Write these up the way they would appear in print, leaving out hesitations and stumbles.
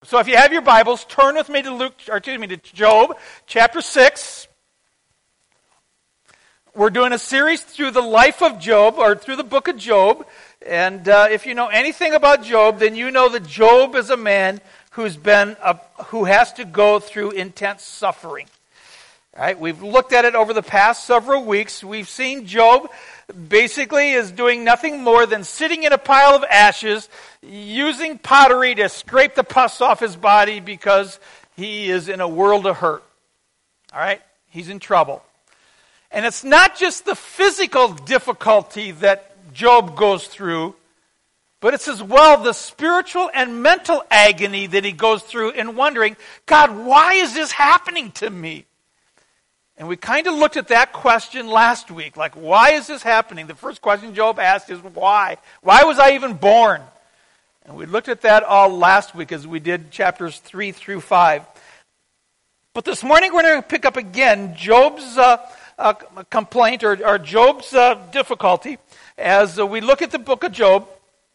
So if you have your Bibles, turn with me to Job chapter 6. We're doing a series through the life of Job, or through the book of Job. And if you know anything about Job, then you know that Job is a man who has to go through intense suffering. All right, we've looked at it over the past several weeks. We've seen Job basically is doing nothing more than sitting in a pile of ashes, using pottery to scrape the pus off his body because he is in a world of hurt. All right, he's in trouble. And it's not just the physical difficulty that Job goes through, but it's as well the spiritual and mental agony that he goes through in wondering, God, why is this happening to me? And we kind of looked at that question last week, like, why is this happening? The first question Job asked is, why? Why was I even born? And we looked at that all last week as we did chapters 3 through 5. But this morning we're going to pick up again Job's complaint or Job's difficulty as we look at the book of Job.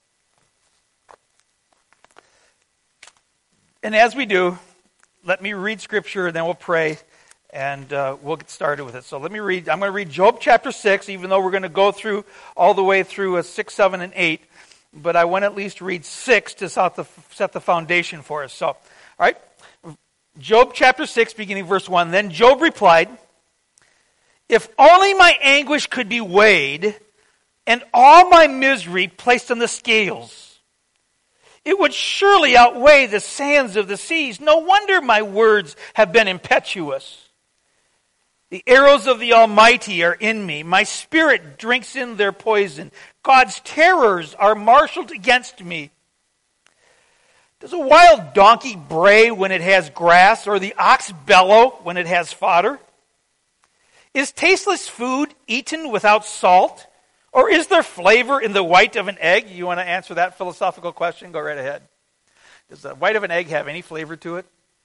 And as we do, let me read scripture and then we'll pray. And we'll get started with it. So let me read. I'm going to read Job chapter 6, even though we're going to go through all the way through 6, 7, and 8. But I want to at least read 6 to set the foundation for us. So, all right. Job chapter 6, beginning verse 1. Then Job replied, "If only my anguish could be weighed, and all my misery placed on the scales, it would surely outweigh the sands of the seas. No wonder my words have been impetuous. The arrows of the Almighty are in me. My spirit drinks in their poison. God's terrors are marshaled against me. Does a wild donkey bray when it has grass, or the ox bellow when it has fodder? Is tasteless food eaten without salt, or is there flavor in the white of an egg?" You want to answer that philosophical question? Go right ahead. Does the white of an egg have any flavor to it?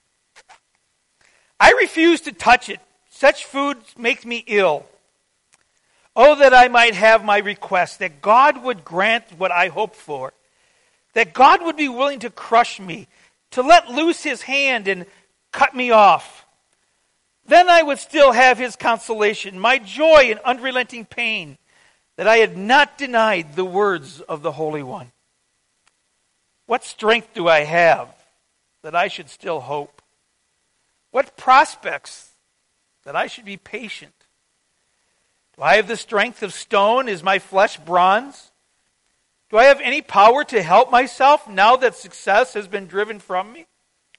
"I refuse to touch it. Such food makes me ill. Oh, that I might have my request, that God would grant what I hope for, that God would be willing to crush me, to let loose his hand and cut me off. Then I would still have his consolation, my joy in unrelenting pain, that I had not denied the words of the Holy One. What strength do I have that I should still hope? What prospects that I should be patient? Do I have the strength of stone? Is my flesh bronze? Do I have any power to help myself now that success has been driven from me?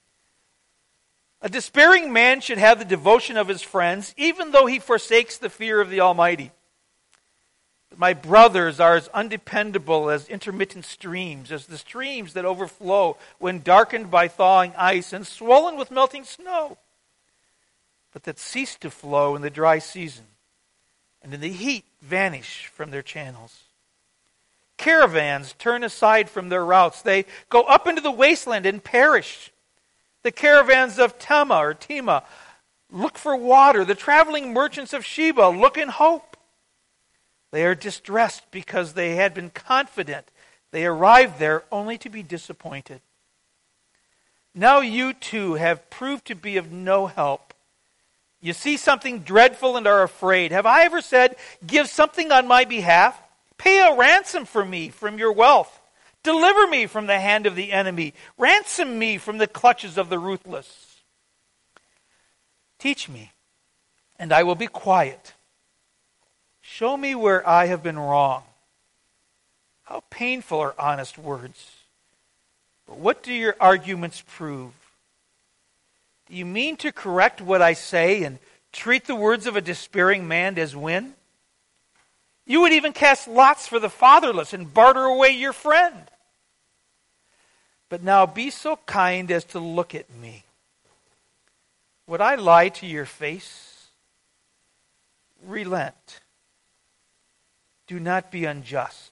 A despairing man should have the devotion of his friends, even though he forsakes the fear of the Almighty. But my brothers are as undependable as intermittent streams, as the streams that overflow when darkened by thawing ice and swollen with melting snow, but that cease to flow in the dry season, and in the heat vanish from their channels. Caravans turn aside from their routes. They go up into the wasteland and perish. The caravans of Tema look for water. The traveling merchants of Sheba look in hope. They are distressed because they had been confident. They arrived there only to be disappointed. Now you too have proved to be of no help. You see something dreadful and are afraid. Have I ever said, 'Give something on my behalf'? Pay a ransom for me from your wealth. Deliver me from the hand of the enemy. Ransom me from the clutches of the ruthless. Teach me, and I will be quiet. Show me where I have been wrong. How painful are honest words. But what do your arguments prove? Do you mean to correct what I say and treat the words of a despairing man as wind? You would even cast lots for the fatherless and barter away your friend. But now be so kind as to look at me. Would I lie to your face? Relent. Do not be unjust.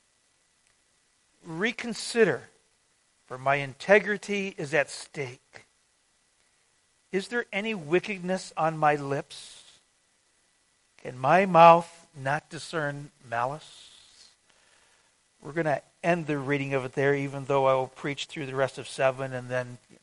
Reconsider, for my integrity is at stake. Is there any wickedness on my lips? Can my mouth not discern malice? We're going to end the reading of it there, even though I will preach through the rest of 7 and then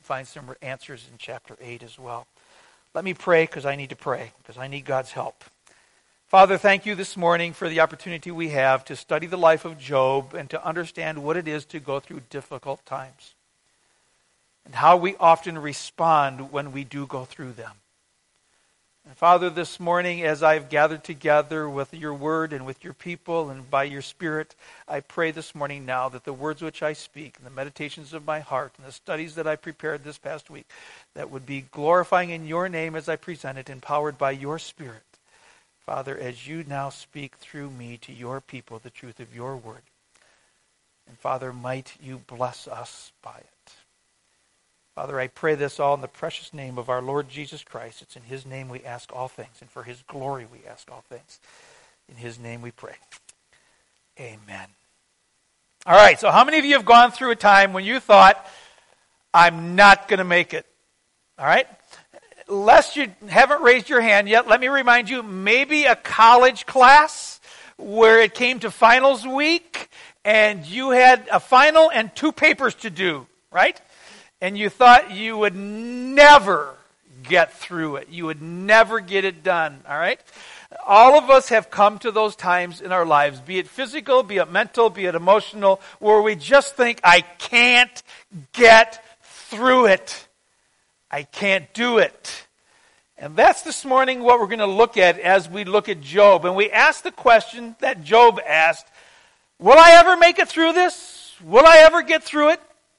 find some answers in chapter 8 as well. Let me pray because I need to pray, because I need God's help. Father, thank you this morning for the opportunity we have to study the life of Job and to understand what it is to go through difficult times and how we often respond when we do go through them. And Father, this morning as I've gathered together with your word and with your people and by your Spirit, I pray this morning now that the words which I speak and the meditations of my heart and the studies that I prepared this past week, that would be glorifying in your name as I present it, empowered by your Spirit. Father, as you now speak through me to your people the truth of your word. And Father, might you bless us by it. Father, I pray this all in the precious name of our Lord Jesus Christ. It's in his name we ask all things, and for his glory we ask all things. In his name we pray. Amen. All right, so how many of you have gone through a time when you thought, I'm not going to make it? All right? Lest you haven't raised your hand yet, let me remind you, maybe a college class where it came to finals week and you had a final and 2 papers to do, right? And you thought you would never get through it. You would never get it done, all right? All of us have come to those times in our lives, be it physical, be it mental, be it emotional, where we just think, I can't get through it. I can't do it. And that's this morning what we're going to look at as we look at Job. And we ask the question that Job asked, will I ever make it through this? Will I ever get through it?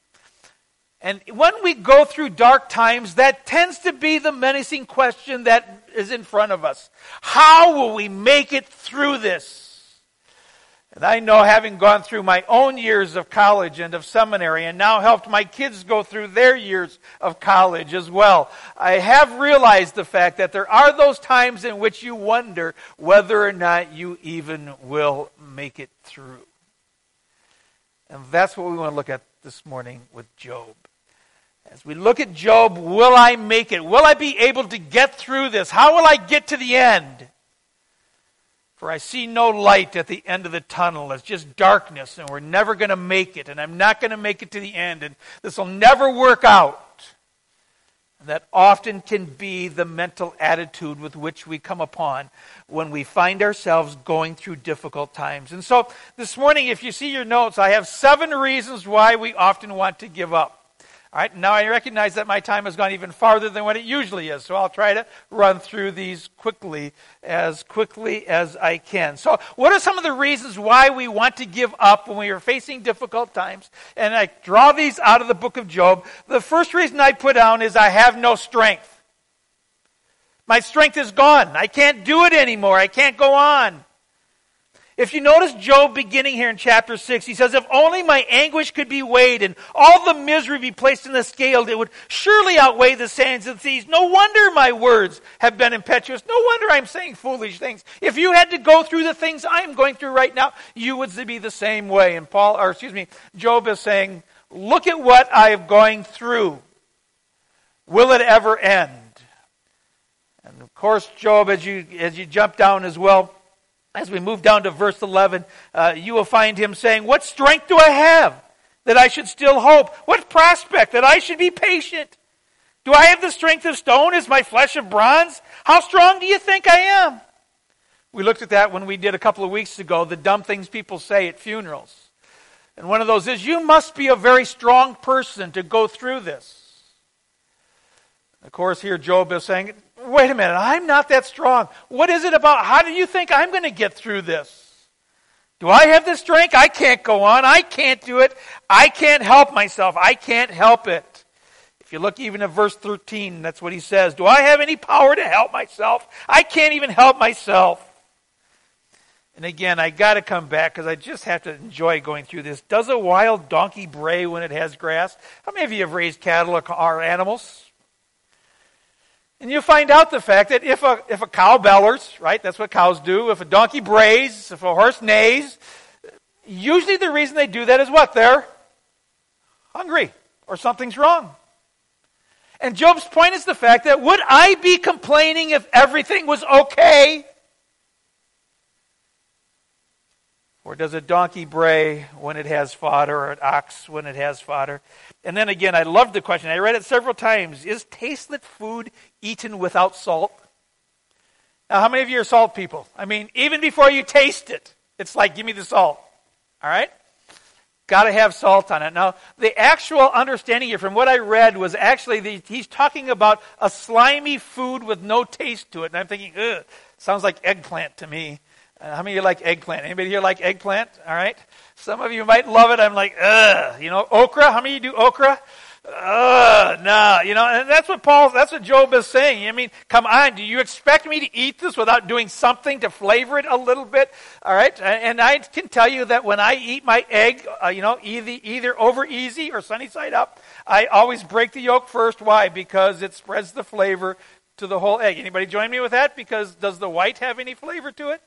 And when we go through dark times, that tends to be the menacing question that is in front of us. How will we make it through this? And I know, having gone through my own years of college and of seminary, and now helped my kids go through their years of college as well, I have realized the fact that there are those times in which you wonder whether or not you even will make it through. And that's what we want to look at this morning with Job. As we look at Job, will I make it? Will I be able to get through this? How will I get to the end? For I see no light at the end of the tunnel. It's just darkness, and we're never going to make it, and I'm not going to make it to the end, and this will never work out. And that often can be the mental attitude with which we come upon when we find ourselves going through difficult times. And so this morning, if you see your notes, I have 7 reasons why we often want to give up. All right, now I recognize that my time has gone even farther than what it usually is, so I'll try to run through these quickly as I can. So what are some of the reasons why we want to give up when we are facing difficult times? And I draw these out of the book of Job. The first reason I put down is I have no strength. My strength is gone. I can't do it anymore. I can't go on. If you notice Job beginning here in chapter 6, he says, if only my anguish could be weighed and all the misery be placed in the scale, it would surely outweigh the sands and seas. No wonder my words have been impetuous. No wonder I'm saying foolish things. If you had to go through the things I'm going through right now, you would be the same way. And Job is saying, look at what I am going through. Will it ever end? And of course, Job, as you jump down as well, as we move down to verse 11, you will find him saying, what strength do I have that I should still hope? What prospect that I should be patient? Do I have the strength of stone? Is my flesh of bronze? How strong do you think I am? We looked at that when we did a couple of weeks ago, the dumb things people say at funerals. And one of those is, you must be a very strong person to go through this. Of course, here Job is saying, wait a minute, I'm not that strong. What is it about? How do you think I'm going to get through this? Do I have the strength? I can't go on. I can't do it. I can't help myself. I can't help it. If you look even at verse 13, that's what he says. Do I have any power to help myself? I can't even help myself. And again, I got to come back because I just have to enjoy going through this. Does a wild donkey bray when it has grass? How many of you have raised cattle or animals? And you find out the fact that if a cow bellers, right, that's what cows do. If a donkey brays, if a horse neighs, usually the reason they do that is what? They're hungry or something's wrong. And Job's point is the fact that would I be complaining if everything was okay? Or does a donkey bray when it has fodder, or an ox when it has fodder? And then again, I love the question. I read it several times. Is tasteless food eaten without salt? Now, how many of you are salt people? I mean, even before you taste it, it's like, give me the salt. All right? Got to have salt on it. Now, the actual understanding here from what I read was actually he's talking about a slimy food with no taste to it. And I'm thinking, ugh, sounds like eggplant to me. How many of you like eggplant? Anybody here like eggplant? All right. Some of you might love it. I'm like, ugh. You know, okra. How many of you do okra? No. You know, and that's what Job is saying. I mean, come on. Do you expect me to eat this without doing something to flavor it a little bit? All right. And I can tell you that when I eat my egg, either over easy or sunny side up, I always break the yolk first. Why? Because it spreads the flavor to the whole egg. Anybody join me with that? Because does the white have any flavor to it?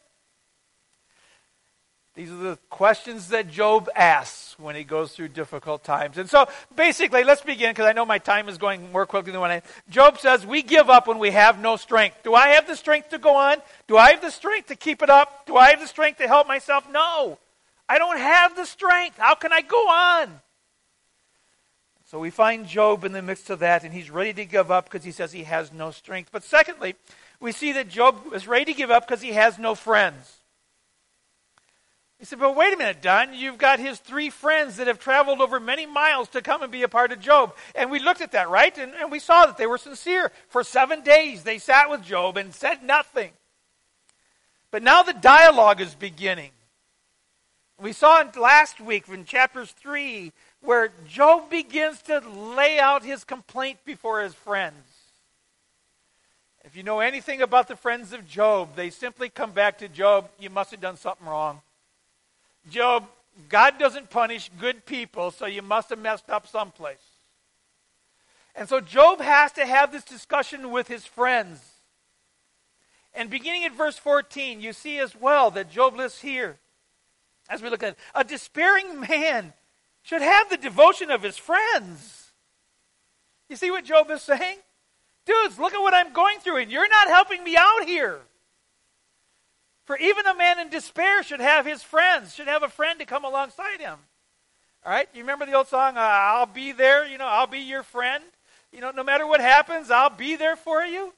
These are the questions that Job asks when he goes through difficult times. And so, basically, let's begin, because I know my time is going more quickly than when Job says, we give up when we have no strength. Do I have the strength to go on? Do I have the strength to keep it up? Do I have the strength to help myself? No. I don't have the strength. How can I go on? So we find Job in the midst of that, and he's ready to give up because he says he has no strength. But secondly, we see that Job is ready to give up because he has no friends. He said, but wait a minute, Don, you've got his 3 friends that have traveled over many miles to come and be a part of Job. And we looked at that, right? And we saw that they were sincere. For 7 days, they sat with Job and said nothing. But now the dialogue is beginning. We saw it last week in chapters 3, where Job begins to lay out his complaint before his friends. If you know anything about the friends of Job, they simply come back to Job, you must have done something wrong. Job, God doesn't punish good people, so you must have messed up someplace. And so Job has to have this discussion with his friends. And beginning at verse 14, you see as well that Job lists here, as we look at it, a despairing man should have the devotion of his friends. You see what Job is saying? Dudes, look at what I'm going through, and you're not helping me out here. For even a man in despair should have his friends, should have a friend to come alongside him. All right? You remember the old song, I'll be there, I'll be your friend. No matter what happens, I'll be there for you.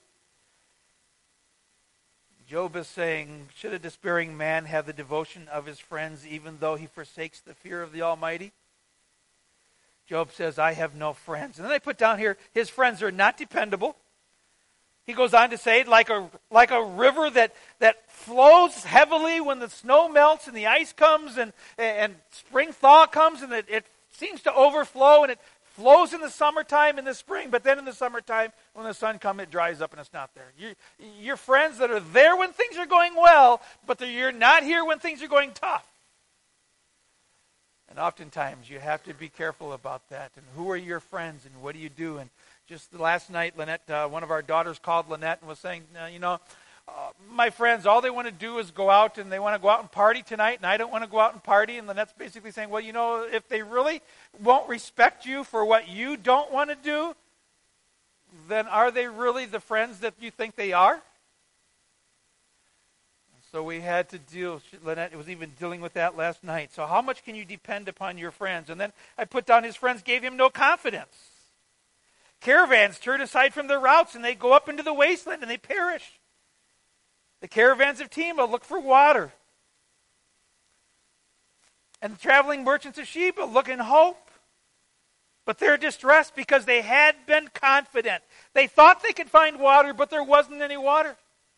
Job is saying, should a despairing man have the devotion of his friends even though he forsakes the fear of the Almighty? Job says, I have no friends. And then I put down here, his friends are not dependable. He goes on to say, like a river that flows heavily when the snow melts and the ice comes and spring thaw comes and it seems to overflow and it flows in the summertime and the spring, but then in the summertime when the sun comes it dries up and it's not there. You're friends that are there when things are going well, but you're not here when things are going tough. And oftentimes you have to be careful about that. And who are your friends and what do you do? And just last night, Lynette, one of our daughters called Lynette and was saying, my friends, all they want to do is go out and they want to go out and party tonight, and I don't want to go out and party. And Lynette's basically saying, well, if they really won't respect you for what you don't want to do, then are they really the friends that you think they are? So we had to deal, Lynette was even dealing with that last night. So how much can you depend upon your friends? And then I put down his friends gave him no confidence. Caravans turn aside from their routes and they go up into the wasteland and they perish. The caravans of Tema look for water. And the traveling merchants of Sheba look in hope. But they're distressed because they had been confident. They thought they could find water, but there wasn't any water.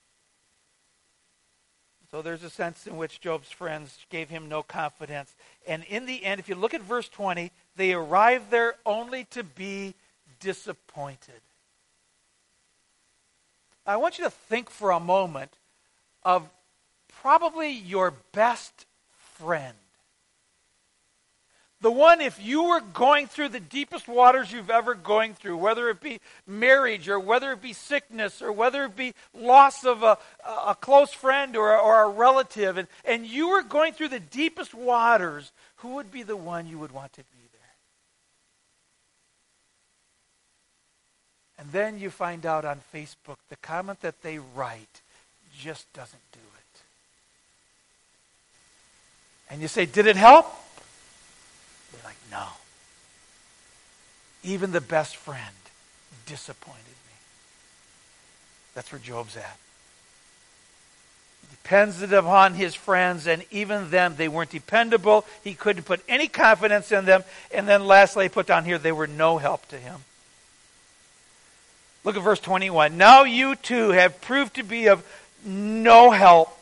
So there's a sense in which Job's friends gave him no confidence. And in the end, if you look at verse 20, they arrived there only to be disappointed. I want you to think for a moment of probably your best friend. The one, if you were going through the deepest waters you've ever going through, whether it be marriage or whether it be sickness or whether it be loss of a close friend or a relative, and you were going through the deepest waters, who would be the one you would want to be there? And then you find out on Facebook the comment that they write just doesn't do it. And you say, did it help? You're like, no. Even the best friend disappointed me. That's where Job's at. He depends upon his friends, and even them, they weren't dependable. He couldn't put any confidence in them. And then lastly, I put down here, they were no help to him. Look at verse 21. Now you too have proved to be of no help.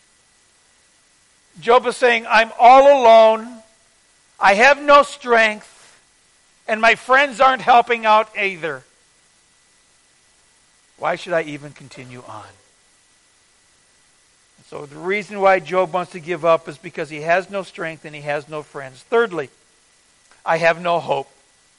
Job is saying, I'm all alone. I have no strength. And my friends aren't helping out either. Why should I even continue on? So the reason why Job wants to give up is because he has no strength and he has no friends. Thirdly, I have no hope.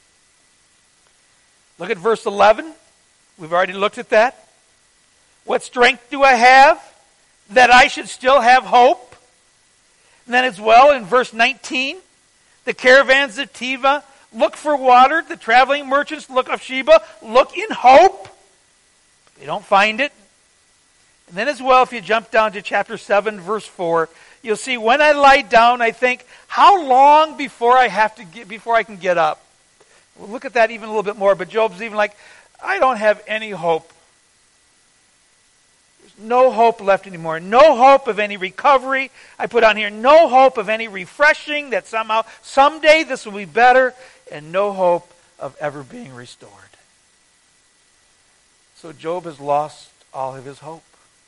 Look at verse 11. We've already looked at that. What strength do I have that I should still have hope? And then as well in verse 19, the caravans of Teva look for water. The traveling merchants of Sheba look in hope. They don't find it. And then as well, if you jump down to chapter 7, verse 4, you'll see when I lie down, I think, how long before I can get up? We'll look at that even a little bit more, but Job's even like, I don't have any hope. There's no hope left anymore. No hope of any recovery. I put on here, no hope of any refreshing, that somehow, someday this will be better, and no hope of ever being restored. So Job has lost all of his hope.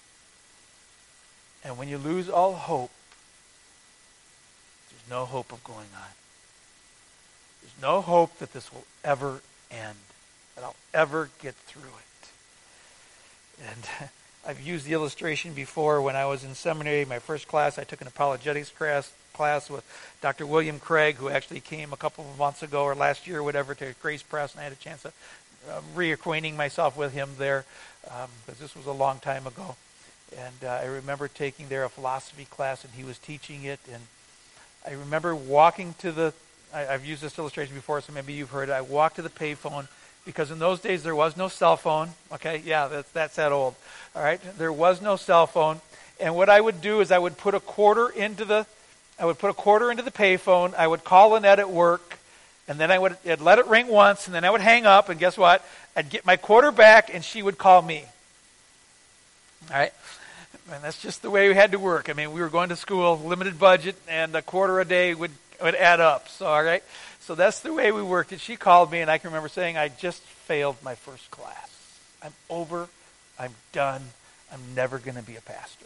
And when you lose all hope, there's no hope of going on. There's no hope that this will ever end, that I'll ever get through it. And I've used the illustration before. When I was in seminary, my first class, I took an apologetics class with Dr. William Craig, who actually came a couple of months ago or last year or whatever to Grace Press, and I had a chance of reacquainting myself with him there, because this was a long time ago. And I remember taking there a philosophy class, and he was teaching it. And I remember walking to I've used this illustration before, so maybe you've heard it. I walked to the payphone, because in those days there was no cell phone. Okay, yeah, that's that old. All right, there was no cell phone. And what I would do is I would put a quarter into the payphone. I would call Lynette at work, and then I'd let it ring once, and then I would hang up. And guess what? I'd get my quarter back, and she would call me. All right. And that's just the way we had to work. I mean, we were going to school, limited budget, and a quarter a day would add up. So, all right. So that's the way we worked. And she called me, and I can remember saying, I just failed my first class. I'm over. I'm done. I'm never going to be a pastor.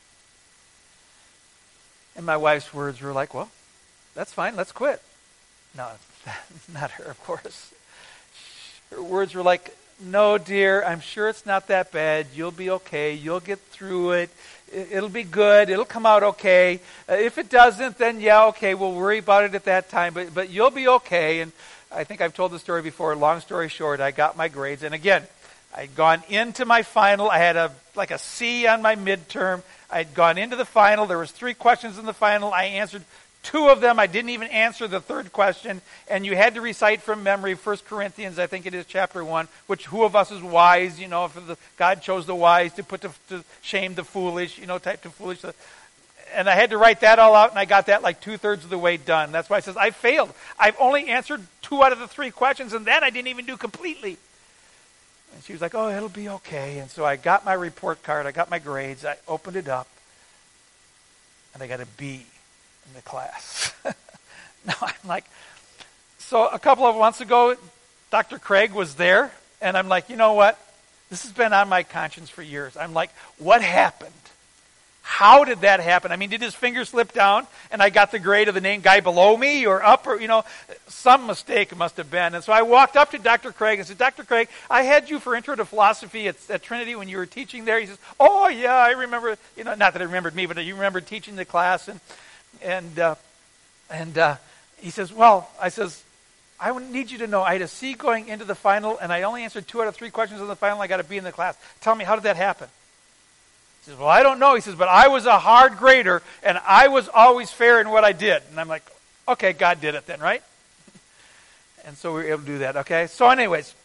And my wife's words were like, well, that's fine. Let's quit. No, not her, of course. Her words were like, no, dear, I'm sure it's not that bad. You'll be okay. You'll get through it. It'll be good. It'll come out okay. If it doesn't, then yeah, okay, we'll worry about it at that time. But you'll be okay. And I think I've told the story before. Long story short, I got my grades. And again, I'd gone into my final. I had a C on my midterm. I'd gone into the final. There was 3 questions in the final. I answered 2 of them. I didn't even answer the 3rd question. And you had to recite from memory 1 Corinthians, I think it is chapter 1, which who of us is wise, if God chose the wise to put to shame the foolish, type to foolish. And I had to write that all out, and I got that like 2/3 of the way done. That's why it says I failed. I've only answered 2 out of the 3 questions, and then I didn't even do completely. And she was like, oh, it'll be okay. And so I got my report card. I got my grades. I opened it up, and I got a B in the class. Now I'm like, so a couple of months ago, Dr. Craig was there, and I'm like, you know what? This has been on my conscience for years. I'm like, what happened? How did that happen? I mean, did his finger slip down and I got the grade of the name guy below me or up, or, some mistake it must have been. And so I walked up to Dr. Craig and said, Dr. Craig, I had you for Intro to Philosophy at Trinity when you were teaching there. He says, oh, yeah, I remember, not that I remembered me, but you remember teaching the class. And he says, well, I need you to know I had a C going into the final, and I only answered 2 out of 3 questions in the final. I got a B in the class. Tell me, how did that happen? He says, well, I don't know. He says, but I was a hard grader, and I was always fair in what I did. And I'm like, okay, God did it then, right? And so we were able to do that, okay? So anyways,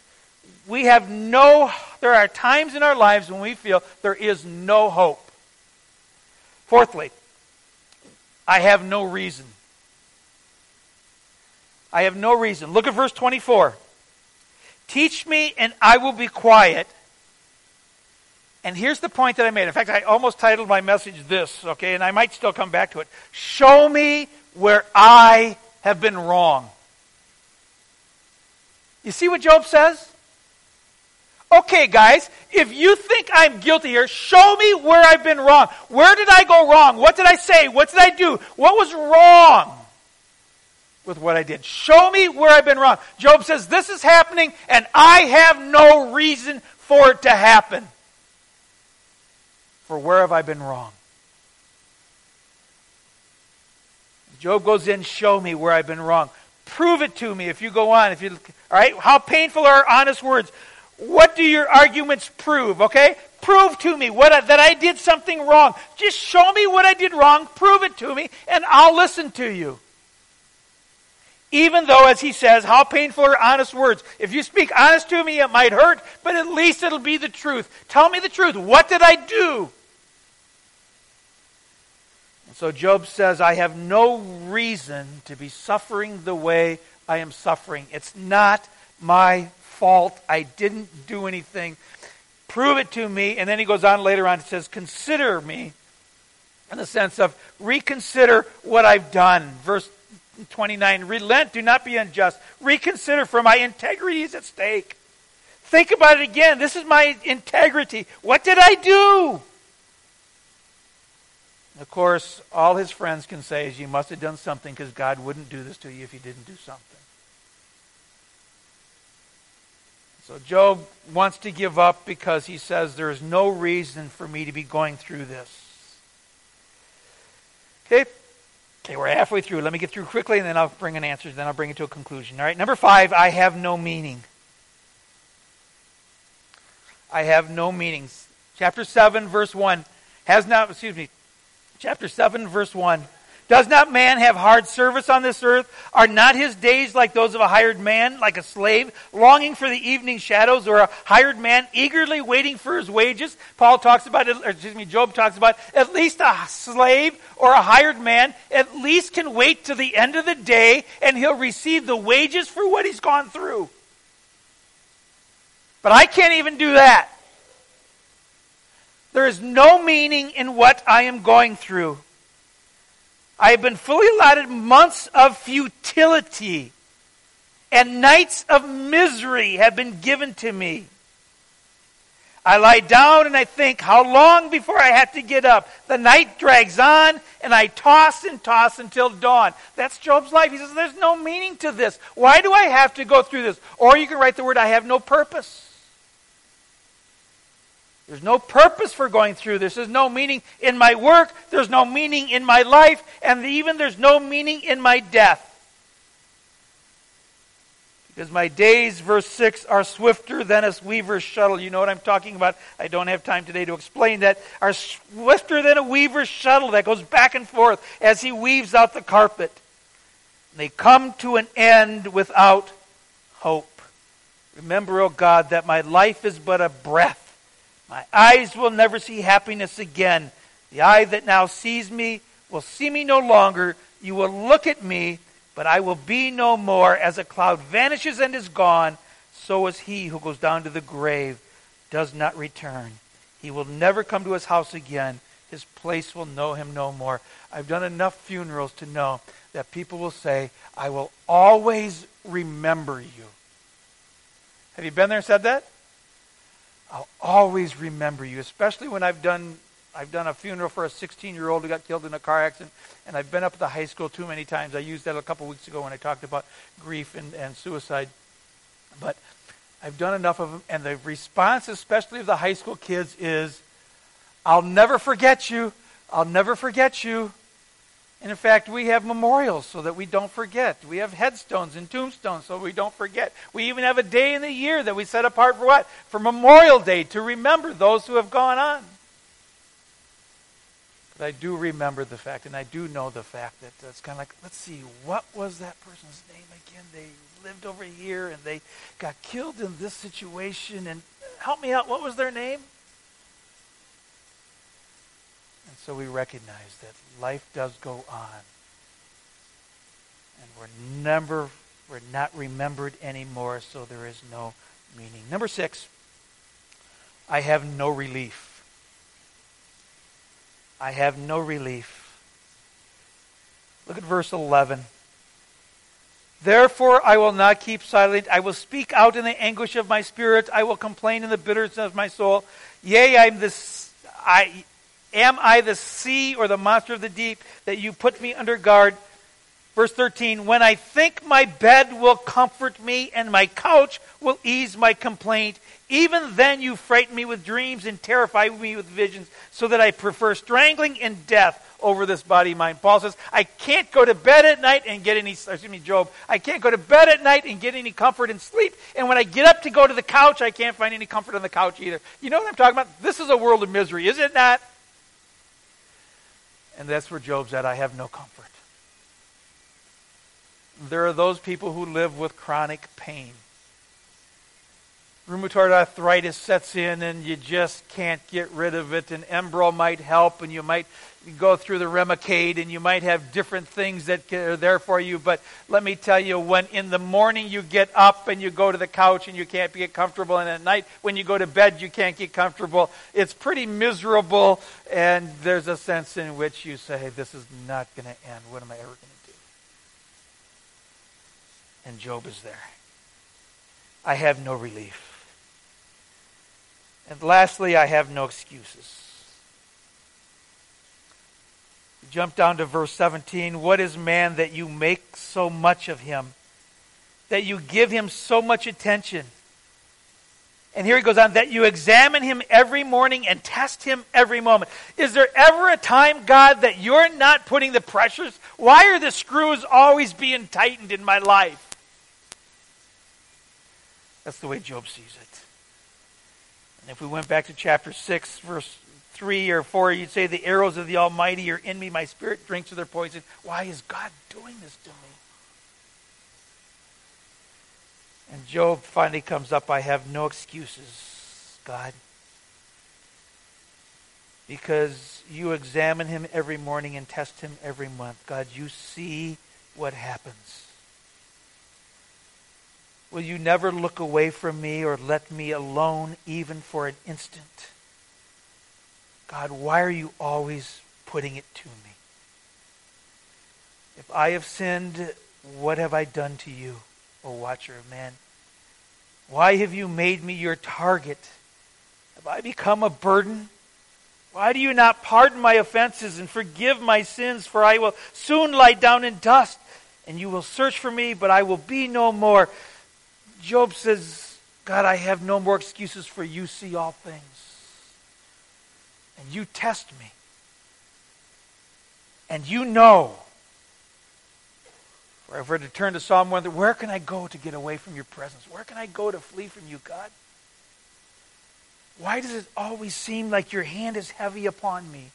there are times in our lives when we feel there is no hope. Fourthly, I have no reason. I have no reason. Look at verse 24. Teach me and I will be quiet. And here's the point that I made. In fact, I almost titled my message this, okay, and I might still come back to it. Show me where I have been wrong. You see what Job says? Okay, guys, if you think I'm guilty here, show me where I've been wrong. Where did I go wrong? What did I say? What did I do? What was wrong with what I did? Show me where I've been wrong. Job says, this is happening, and I have no reason for it to happen. For where have I been wrong? Job goes in, show me where I've been wrong. Prove it to me if you go on. All right, how painful are honest words? What do your arguments prove, okay? Prove to me that I did something wrong. Just show me what I did wrong, prove it to me, and I'll listen to you. Even though, as he says, how painful are honest words? If you speak honest to me, it might hurt, but at least it'll be the truth. Tell me the truth. What did I do? And so Job says, I have no reason to be suffering the way I am suffering. It's not my fault. I didn't do anything. Prove it to me. And then he goes on later on and says, consider me, in the sense of reconsider what I've done. Verse 29, relent, do not be unjust. Reconsider, for my integrity is at stake. Think about it again. This is my integrity. What did I do? Of course, all his friends can say is you must have done something because God wouldn't do this to you if you didn't do something. So Job wants to give up because he says there is no reason for me to be going through this. Okay, we're halfway through. Let me get through quickly and then I'll bring an answer. Then I'll bring it to a conclusion. All right, number 5, I have no meaning. I have no meanings. Chapter 7, verse 1. Chapter 7, verse 1. Does not man have hard service on this earth? Are not his days like those of a hired man, like a slave, longing for the evening shadows, or a hired man eagerly waiting for his wages? Job talks about, at least a slave or a hired man at least can wait to the end of the day and he'll receive the wages for what he's gone through. But I can't even do that. There is no meaning in what I am going through. I have been fully allotted months of futility, and nights of misery have been given to me. I lie down and I think, how long before I have to get up? The night drags on, and I toss and toss until dawn. That's Job's life. He says, there's no meaning to this. Why do I have to go through this? Or you can write the word, I have no purpose. There's no purpose for going through this. There's no meaning in my work. There's no meaning in my life. And even there's no meaning in my death. Because my days, verse 6, are swifter than a weaver's shuttle. You know what I'm talking about. I don't have time today to explain that. Are swifter than a weaver's shuttle that goes back and forth as he weaves out the carpet. And they come to an end without hope. Remember, O God, that my life is but a breath. My eyes will never see happiness again. The eye that now sees me will see me no longer. You will look at me, but I will be no more. As a cloud vanishes and is gone, so is he who goes down to the grave, does not return. He will never come to his house again. His place will know him no more. I've done enough funerals to know that people will say, I will always remember you. Have you been there and said that? I'll always remember you, especially when I've done a funeral for a 16-year-old who got killed in a car accident, and I've been up at the high school too many times. I used that a couple weeks ago when I talked about grief and suicide. But I've done enough of them, and the response, especially of the high school kids, is, I'll never forget you. I'll never forget you. And in fact, we have memorials so that we don't forget. We have headstones and tombstones so we don't forget. We even have a day in the year that we set apart for what? For Memorial Day, to remember those who have gone on. But I do remember the fact, and I do know the fact that it's kind of like, let's see, what was that person's name again? They lived over here and they got killed in this situation. And help me out, what was their name? And so we recognize that life does go on. And we're not remembered anymore, so there is no meaning. Number 6, I have no relief. I have no relief. Look at verse 11. Therefore I will not keep silent. I will speak out in the anguish of my spirit. I will complain in the bitterness of my soul. Yea, am I the sea or the monster of the deep that you put me under guard? Verse 13, when I think my bed will comfort me and my couch will ease my complaint, even then you frighten me with dreams and terrify me with visions, so that I prefer strangling and death over this body of mine. Paul says, I can't go to bed at night and get any, Job, I can't go to bed at night and get any comfort in sleep. And when I get up to go to the couch, I can't find any comfort on the couch either. You know what I'm talking about? This is a world of misery, is it not? And that's where Job's at. I have no comfort. There are those people who live with chronic pain. Rheumatoid arthritis sets in and you just can't get rid of it. And Enbrel might help, and you might go through the Remicade, and you might have different things that are there for you. But let me tell you, when in the morning you get up and you go to the couch and you can't get comfortable, and at night when you go to bed you can't get comfortable, it's pretty miserable. And there's a sense in which you say, this is not going to end. What am I ever going to do? And Job is there. I have no relief. And lastly, I have no excuses. Jump down to verse 17. What is man that you make so much of him? That you give him so much attention? And here he goes on, that you examine him every morning and test him every moment. Is there ever a time, God, that you're not putting the pressures? Why are the screws always being tightened in my life? That's the way Job sees it. And if we went back to chapter 6, verse 3 or 4, you'd say, the arrows of the Almighty are in me, my spirit drinks of their poison. Why is God doing this to me? And Job finally comes up, I have no excuses, God. Because you examine him every morning and test him every month. God, you see what happens. Will you never look away from me or let me alone even for an instant? God, why are you always putting it to me? If I have sinned, what have I done to you, O watcher of man? Why have you made me your target? Have I become a burden? Why do you not pardon my offenses and forgive my sins? For I will soon lie down in dust, and you will search for me, but I will be no more. Job says, God, I have no more excuses, for you see all things. And you test me. And you know. Or if we're to turn to Psalm 1, where can I go to get away from your presence? Where can I go to flee from you, God? Why does it always seem like your hand is heavy upon me?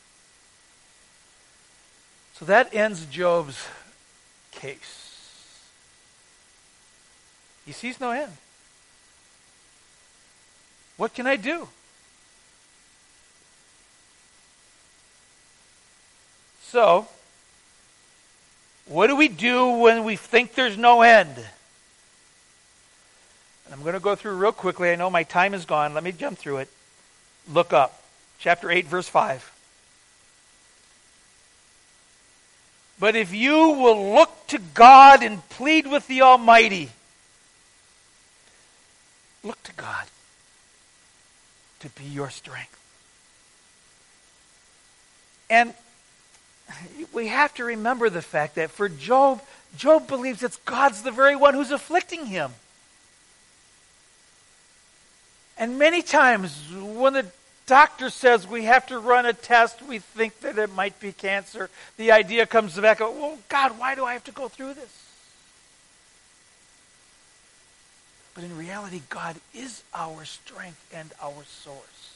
So that ends Job's case. He sees no end. What can I do? So, what do we do when we think there's no end? And I'm going to go through real quickly. I know my time is gone. Let me jump through it. Look up. Chapter 8, verse 5. But if you will look to God and plead with the Almighty, look to God to be your strength. And we have to remember the fact that for Job, Job believes that God's the very one who's afflicting him. And many times when the doctor says we have to run a test, we think that it might be cancer. The idea comes back, well, God, why do I have to go through this? But in reality, God is our strength and our source,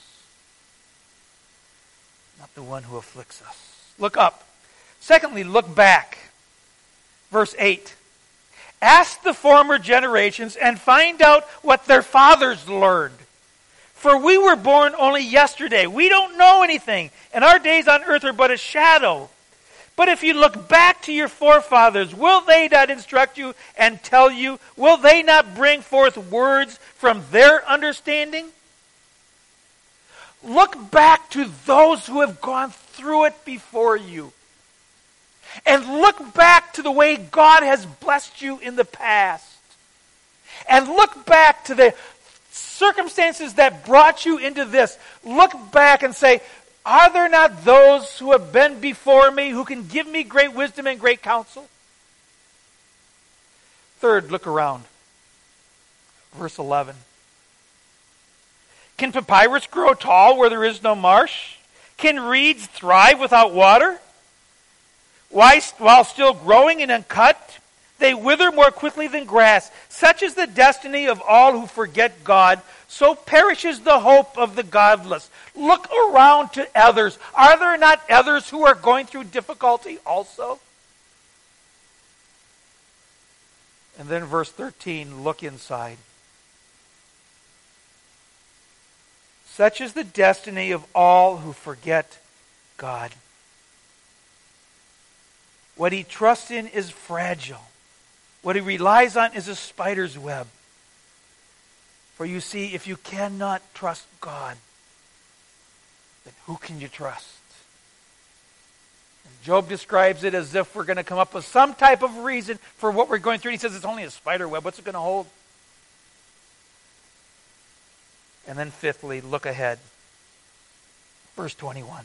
not the one who afflicts us. Look up. Secondly, look back. Verse 8. Ask the former generations and find out what their fathers learned. For we were born only yesterday. We don't know anything, and our days on earth are but a shadow. But if you look back to your forefathers, will they not instruct you and tell you? Will they not bring forth words from their understanding? Look back to those who have gone through it before you. And look back to the way God has blessed you in the past. And look back to the circumstances that brought you into this. Look back and say, are there not those who have been before me who can give me great wisdom and great counsel? Third, look around. Verse 11. Can papyrus grow tall where there is no marsh? Can reeds thrive without water? While still growing and uncut, they wither more quickly than grass. Such is the destiny of all who forget God. So perishes the hope of the godless. Look around to others. Are there not others who are going through difficulty also? And then verse 13, look inside. Such is the destiny of all who forget God. What he trusts in is fragile. What he relies on is a spider's web. For you see, if you cannot trust God, then who can you trust? And Job describes it as if we're going to come up with some type of reason for what we're going through. He says it's only a spider web. What's it going to hold? And then fifthly, look ahead. Verse 21.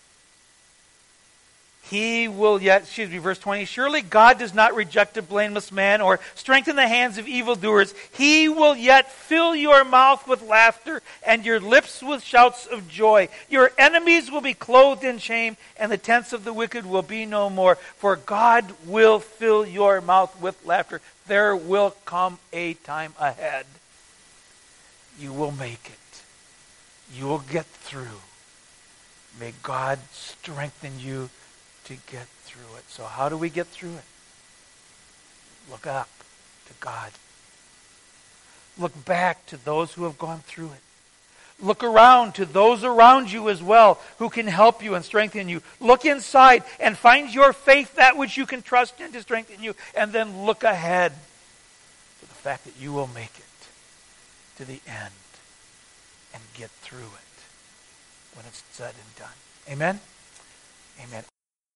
Verse 20, surely God does not reject a blameless man or strengthen the hands of evildoers. He will yet fill your mouth with laughter and your lips with shouts of joy. Your enemies will be clothed in shame and the tents of the wicked will be no more. For God will fill your mouth with laughter. There will come a time ahead. You will make it. You will get through. May God strengthen you to get through it. So how do we get through it? Look up to God. Look back to those who have gone through it. Look around to those around you as well who can help you and strengthen you. Look inside and find your faith, that which you can trust in to strengthen you. And then look ahead to the fact that you will make it to the end and get through it when it's said and done. Amen? Amen.